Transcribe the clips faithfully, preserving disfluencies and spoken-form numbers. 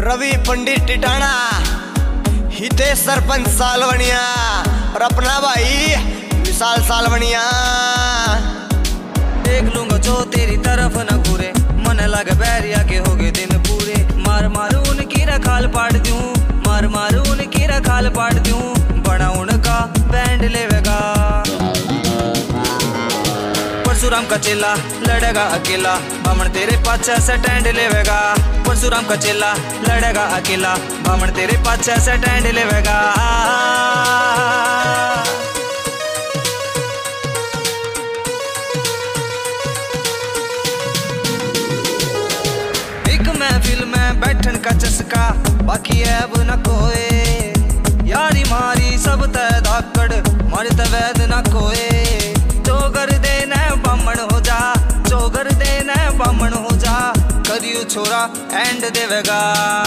रवि पंडित टिटाणा, हितेश सरपंच सालवनिया और अपना भाई विशाल सालवनिया। देख लूंगा जो तेरी तरफ न घूरे, मन लगे बैरिया के हो गए दिन पूरे। मार मारू उनकी रखाल पाट दूं, मार मारू उनकी रखाल पाट दूं, बड़ा उनका बैंड लेवेगा। परशुराम का चेला लड़ेगा अकेला, बामण तेरे पाछे से टैंड लेवेगा। परशुराम का चेला लड़ेगा अकेला, बामण तेरे पाछे से टैंड लेवेगा। एक महफिल में बैठन का चस्का, बाकी है अब न कोई। यारी मारी सब तय धाकड़, मारे तवैद न कोई। चोगर देना बामण हो जा, चोगर देना बामण हो जा, करियो छोरा एंड देवेगा।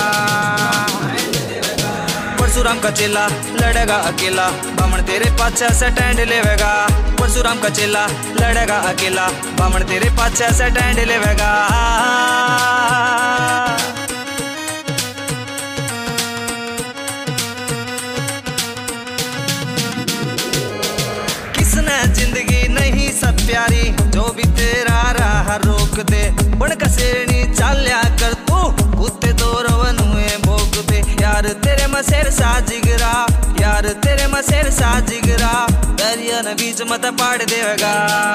परशुराम का चेला लड़ेगा अकेला, बामण तेरे पाछे से टैंड लेवेगा। परशुराम का चेला लड़ेगा अकेला, बामण तेरे पाछे से टैंड लेवेगा। किसने जिंदगी नहीं सब प्यारी, जो भी तेरा राह रोक दे। बन कसेरनी चाल्या कर तू, कुत्ते तो रवन हुए भोग दे। यार तेरे मसेर सा जिगरा, यार तेरे मसेर सा जिगरा, दरिया न बीच मत पाड़ देगा।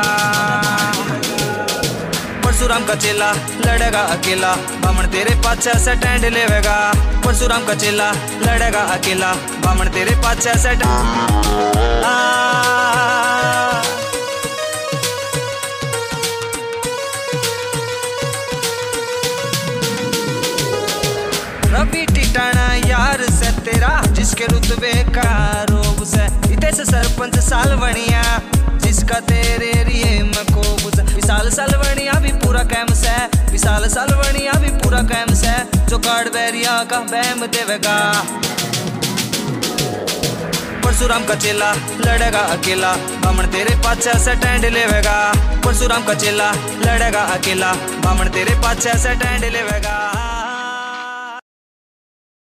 परशुराम का चेला लड़ेगा अकेला, बामण तेरे पाछे से टैंड लेवेगा। परशुराम का चेला लड़ेगा अकेला, बामण तेरे पाछे से रवि टिटाणा यार से तेरा, जिसके रुतबे का रोब से। हितेश सरपंच सालवनिया, जिसका तेरे रिये में कोब से। विशाल सालवनिया भी पूरा कैम से, विशाल सालवनिया भी पूरा कैम से, जो कार्ड बैरिया का बैम देवेगा। परशुराम का चेला लड़ेगा अकेला, बामण तेरे पाछे से टैंड लेवेगा। परशुराम का चेला लड़ेगा अकेला, बामण तेरे पाछे से टैंड लेवेगा।